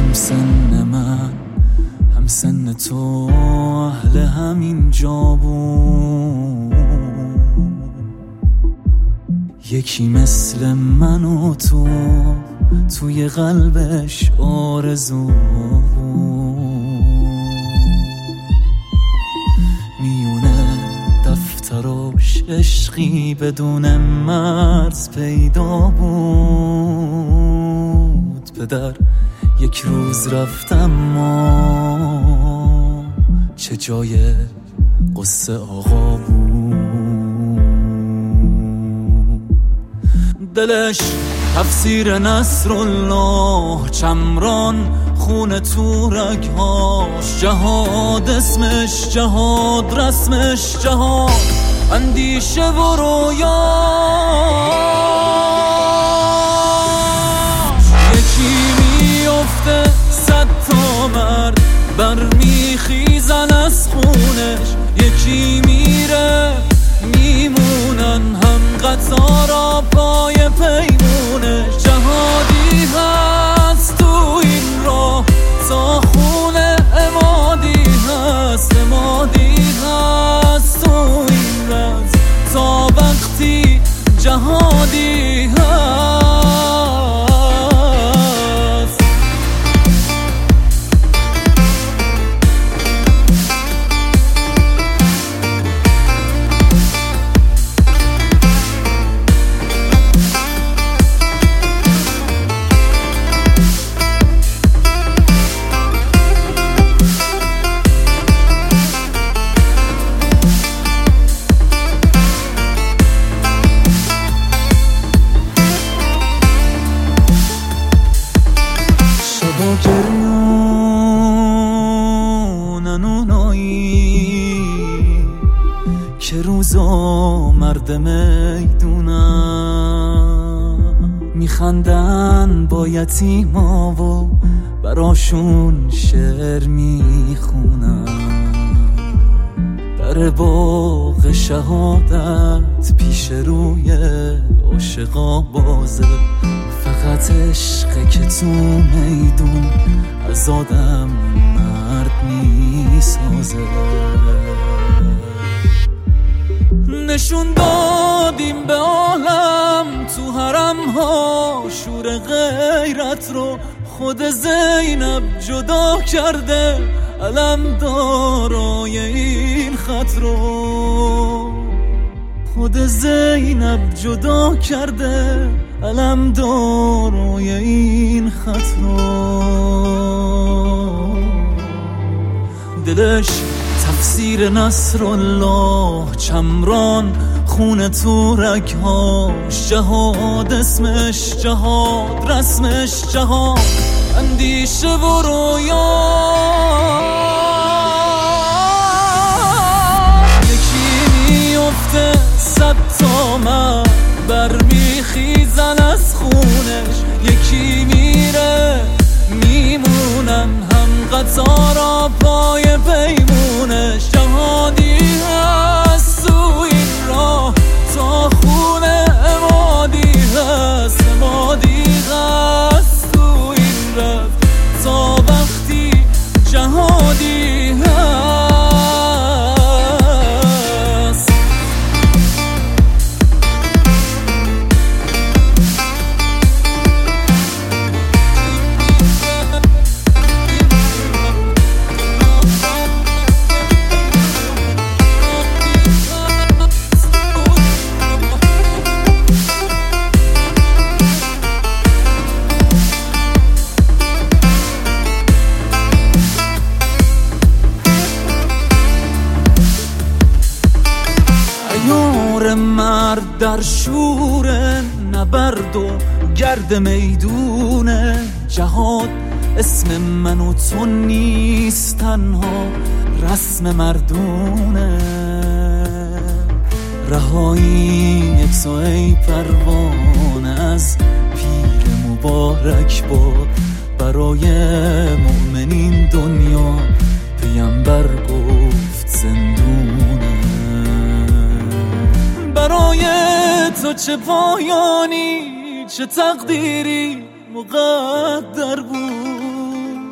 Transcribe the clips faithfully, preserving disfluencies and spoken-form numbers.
هم سن من هم سن تو اهل همین جا بود، یکی مثل من و تو توی قلبش آرزو بود. میونه دفتراش عشقی بدون مرز پیدا بود. پدر یک روز رفتم ما چه جای قصه آقا بود. دلش تفسیر نصرالله چمران، خون تو رگهاش جهاد اسمش، جهاد رسمش جهاد، اندیشه و رویاش. یکی میفته صد تا مرد برمیخیزن از خونش، یکی میره میمونن هم قطارا پای پیمونش. جهادی هست تو این راه تا خونه امادی هست، امادی هست تو این رز تا وقتی جهادی هست. گریونن اونایی که روزا مرد میدونن، میخندن با یتیما و براشون شعر میخونن. در باغ شهادت پیش روی عاشقا بازه، فقط عشقه که تو میدون از آدم مرد میسازه. نشون دادیم به عالم تو حرم ها شور غیرت رو، خود زینب جدا کرده علم دارای این خط رو. خود زینب جدا کرده علم دارای این خط رو. دلش تفسیر نصرالله چمران، خون تو رگهاش جهاد اسمش، جهاد رسمش جهاد، اندیشه و رویا. یکی میفته صد تا مرد برمیخیزن از خونش، یکی میره میمونن هم قطارا پای پیمونش. جهادی هست تو این راه تا خونه امادی هست، امادی هست تو این راه تا وقتی جهادی هست. مرد در شور نبرد و گرد میدونه، جهاد اسم من و تو نیست تنها رسم مردونه. رهایی تو ای پروانه از پیر مبارک باد، برای مؤمنین دنیا پیامبر گفت زندونه. برای تو چه پایانی چه تقدیری مقدر بود،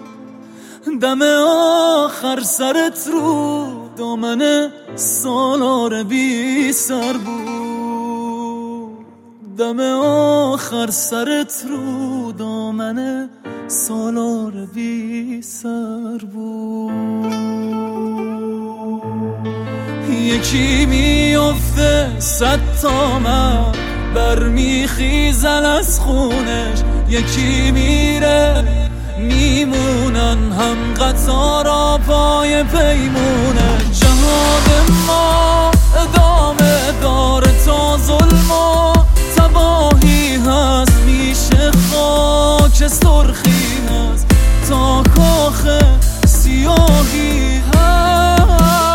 دم آخر سرت رو دامن سالار بی سر بود، دم آخر سرت رو دامن سالار بی سر بود. یکی میفته صد تا مرد برمیخیزن از خونش، یکی میره میمونن هم قطارا پای پیمونه. جهاد ما ادامه داره تا ظلم و تباهی هست، میشه خاک سرخی هست تا کاخ سیاهی هست.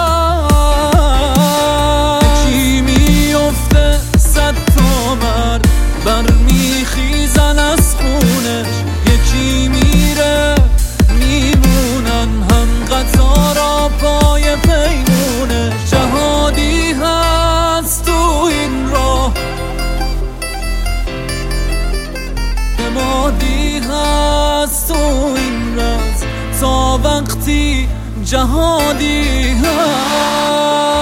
یکی میفته صد تا مرد برمیخیزن از خونش، یکی میره میمونن هم قطارا پای پیمونه. جهادی هست تو این راه، امادی هست تو این راز، تا وقتی جهادی هست.